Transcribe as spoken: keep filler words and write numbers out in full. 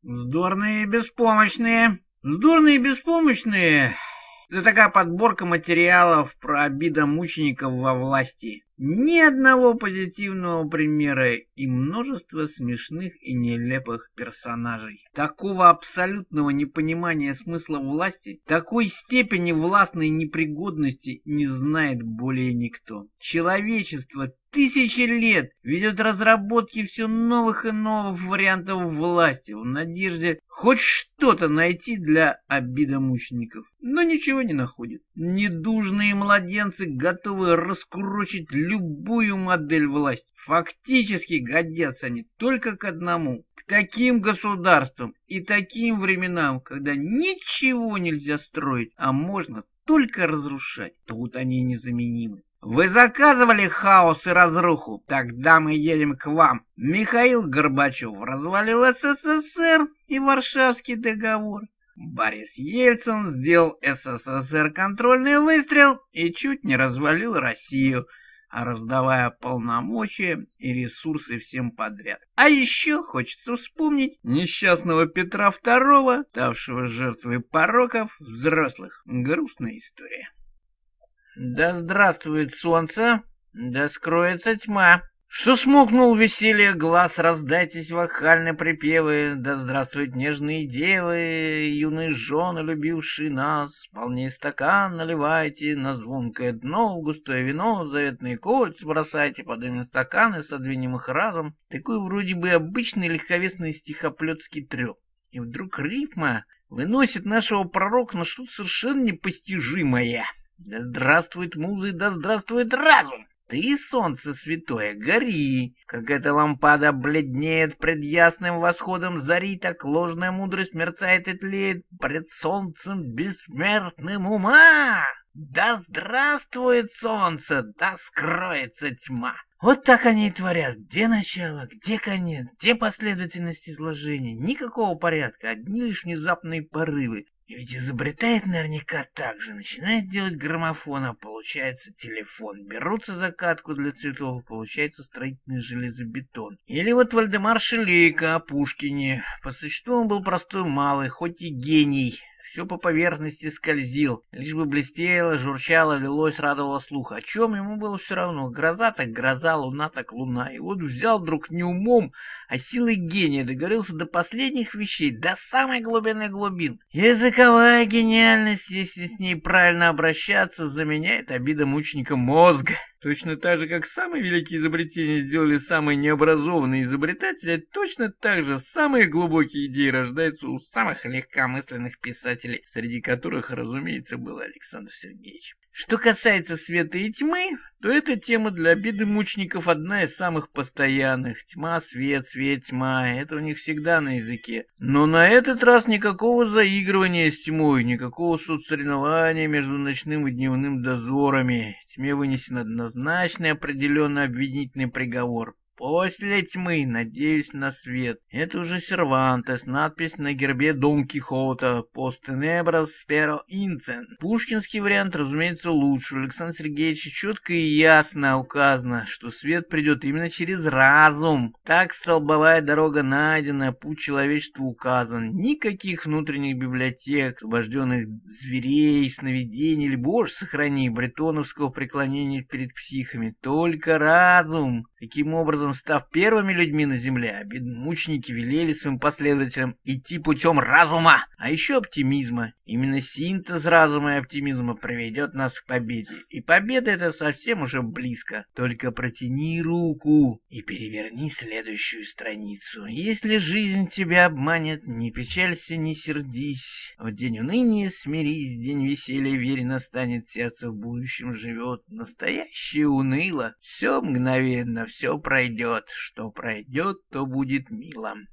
Вздорные и беспомощные. Вздорные и беспомощные — это такая подборка материалов про обидомучеников во власти. Ни одного позитивного примера и множество смешных и нелепых персонажей. Такого абсолютного непонимания смысла власти, такой степени властной непригодности не знает более никто. Человечество тысячи лет ведет разработки все новых и новых вариантов власти в надежде хоть что-то найти для обидомучеников, но ничего не находит. Недужные младенцы готовы раскурочить любую модель власти. Фактически годятся они только к одному — к таким государствам и таким временам, когда ничего нельзя строить, а можно только разрушать. Тут они незаменимы. Вы заказывали хаос и разруху? Тогда мы едем к вам. Михаил Горбачев развалил СССР и Варшавский договор. Борис Ельцин сделал СССР контрольный выстрел и чуть не развалил Россию, раздавая полномочия и ресурсы всем подряд. А еще хочется вспомнить несчастного Петра Второго, ставшего жертвой пороков взрослых. Грустная история. Да здравствует солнце, да скроется тьма. Что смолкнул веселье глаз, раздайтесь вокальные припевы. Да здравствуют нежные девы, юные жены, любившие нас. Полней стакан наливайте, на звонкое дно, в густое вино, заветные кольца бросайте, поднимем стаканы, содвинем их разом. Такой вроде бы обычный легковесный стихоплетский трёп. И вдруг рифма выносит нашего пророка на что-то совершенно непостижимое. Да здравствует музы, да здравствует разум! Ты, солнце святое, гори! Как эта лампада бледнеет пред ясным восходом зари, так ложная мудрость мерцает и тлеет пред солнцем бессмертным ума! Да здравствует солнце, да скроется тьма! Вот так они и творят. Где начало, где конец, где последовательность изложения? Никакого порядка, одни лишь внезапные порывы. И ведь изобретает наверняка так же. Начинает делать граммофон, а получается телефон. Берутся за катку для цветов, получается строительный железобетон. Или вот Вальдемар Шелейко о Пушкине. По существу он был простой малый, хоть и гений. Все по поверхности скользил, лишь бы блестело, журчало, лилось, радовало слух. О чем ему было все равно. Гроза так гроза, луна так луна. И вот взял вдруг не умом, а силой гения договорился до последних вещей, до самой глубины глубин. Языковая гениальность, если с ней правильно обращаться, заменяет обидомученикам мозг. Точно так же, как самые великие изобретения сделали самые необразованные изобретатели, точно так же самые глубокие идеи рождаются у самых легкомысленных писателей, среди которых, разумеется, был Александр Сергеевич. Что касается света и тьмы, то эта тема для обидомучеников одна из самых постоянных. Тьма, свет, свет, тьма. Это у них всегда на языке. Но на этот раз никакого заигрывания с тьмой, никакого соцсоревнования между ночным и дневным дозорами. Тьме вынесен однозначный определенный обвинительный приговор. После тьмы надеюсь на свет. Это уже Сервантес, надпись на гербе Дон Кихота. Post tenebras spero incen. Пушкинский вариант, разумеется, лучше. У Александра Сергеевича четко и ясно указано, что свет придет именно через разум. Так столбовая дорога найдена, путь человечеству указан. Никаких внутренних библиотек, освобожденных зверей, сновидений или, боже сохрани, бретоновского преклонения перед психами. Только разум. Таким образом, став первыми людьми на земле, обидомученики велели своим последователям идти путем разума, а еще оптимизма. Именно синтез разума и оптимизма приведет нас к победе. И победа эта совсем уже близко. Только протяни руку и переверни следующую страницу. Если жизнь тебя обманет, не печалься, не сердись. В день уныния смирись, день веселья верь, настанет, сердце в будущем живет. Настоящее уныло, все мгновенно, все пройдет. Что пройдет, то будет мило.